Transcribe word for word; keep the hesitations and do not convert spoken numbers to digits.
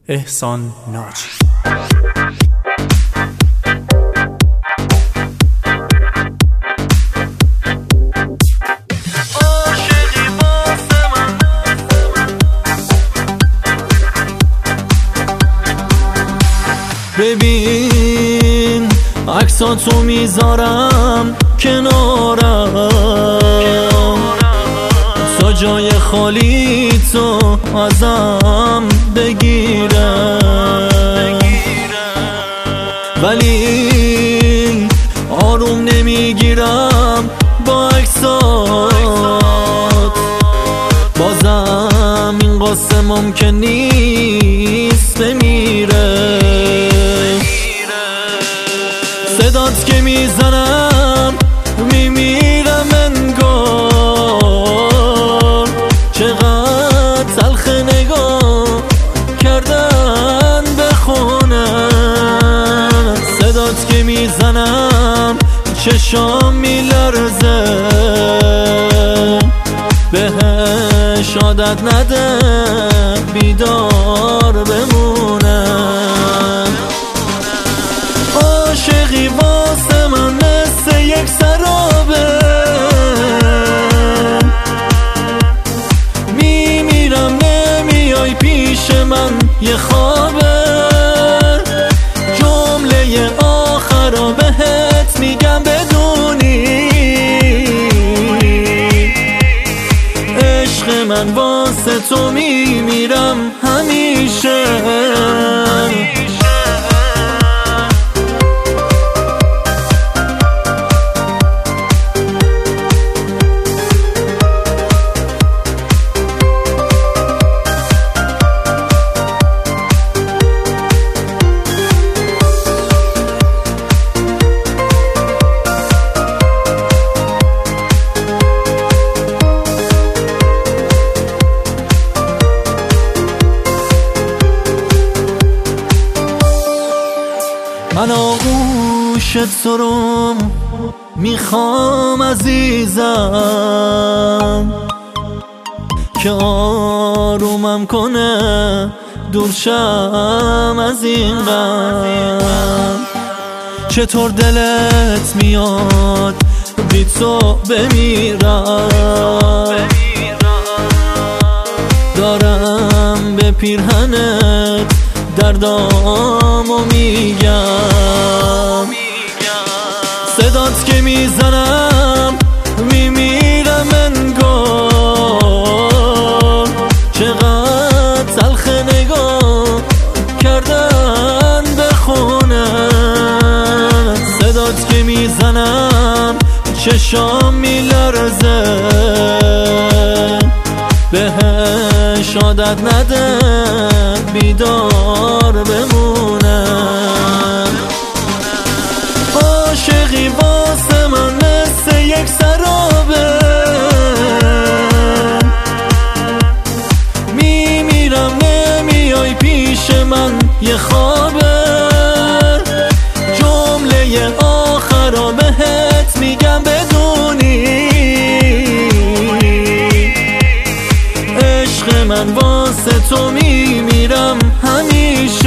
احسان ناجی. ببین عکساتو میذارم کنارم تا جای خالی تو ازم بگیرم، ولی آروم نمیگیرم با عکسات. بازم این قصه ممکن نیست بمیره. صدات که میزنم میمیرم انگار، چقدر تلخ نگاه کردن به خونم. صدات که میزنم چشام میلرزه، بهش عادت نده بیدار بمونم. عاشقی واسه من مثل یک سرابه، میمیرم نمیای پیش من یه خوابه. جمله آخر بهت میگم بدونی، عشق من واسه تو میمیرم همیشه. من آغوش تو رو میخوام عزیزم، که آرومم کنه دور شم از این غم. چطور دلت میاد بی تو بمیرم، دارم به پیرهنت دردامو میگم. صدات که میزنم میمیرم انگار، چقدر تلخ نگاه کردن به خونم. صدات که میزنم چشام میلرزه، بهش عادت نده بیدار بمونم. عاشقی واسه من مثل یک سرابه، میمیرم نمیای پیش من یه خوابه. جمله آخر بهت میگم بدونی، عشق من واسه تو میمیرم همیشه.